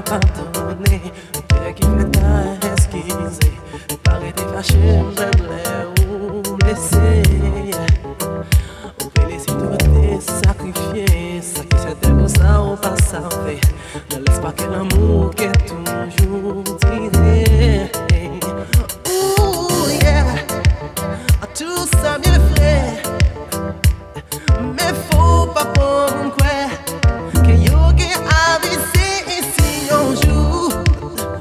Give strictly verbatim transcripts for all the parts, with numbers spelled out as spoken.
pardonner, Dieu qui fait ta excuser, paraît des fâchés, même les ou blessés. Ou félicite ou t'es sacrifié, ça qui c'était pour ça ou pas sauvé. Ne laisse pas que l'amour qui est toujours tiré. Ouh yeah, tout ça bien fait, mais faut pas prendre quoi que yo qui avisé ici un jour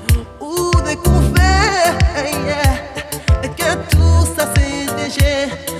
ou découvert yeah, que tout ça c'est déjà